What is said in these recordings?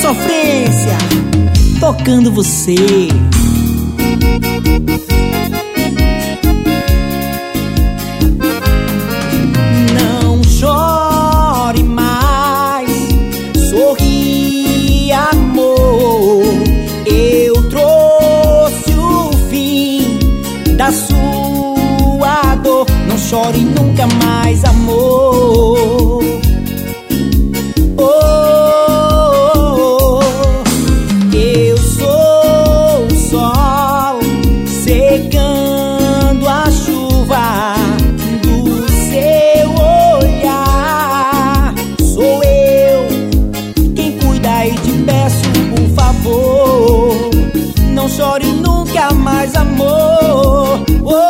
sofrência, tocando você. Não chore mais, sorri, amor. Eu trouxe o fim da sua dor. Não chore nunca mais, amor. Eu sou o sol secando a chuva do seu olhar. Sou eu quem cuida e te peço, por favor, não chore nunca mais, amor.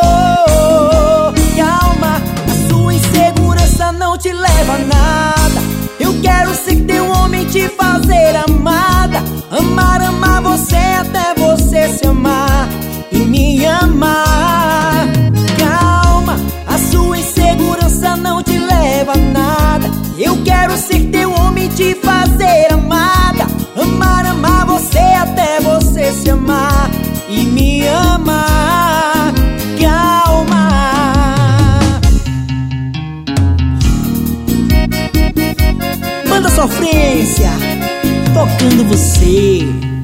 Calma, a sua insegurança não te leva a nada. Eu quero ser teu homem, te fazer amada. Amar, amar você até você se amar e me amar. Calma, a sua insegurança não te leva a nada. Eu quero ser teu homem, te fazer amada. Amar, amar você até você se amar e me amar. Calma. Manda sofrência, tocando você.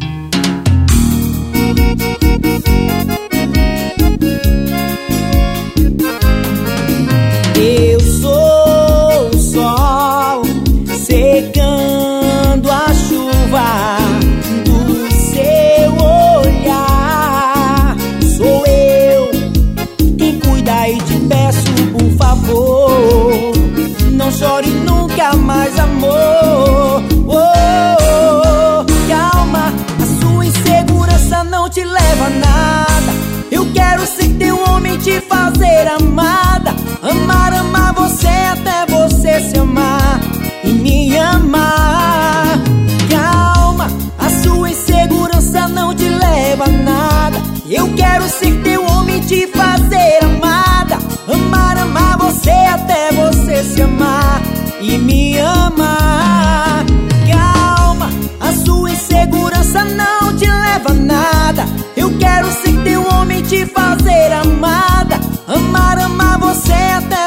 Eu sou o sol secando a chuva do seu olhar. Sou eu quem cuida e te peço, por favor, não chore nunca mais, amor. Calma, a sua insegurança não te leva a nada. Eu quero ser teu homem, te fazer amada. Amar, amar você até você se amar e me amar. Calma, a sua insegurança não te leva a nada. Eu quero ser teu homem, te fazer amada. Amar, amar você até você se amar e me amar. Calma, a sua insegurança não te leva a nada. Eu quero ser teu homem, te fazer amada. Amar, amar você até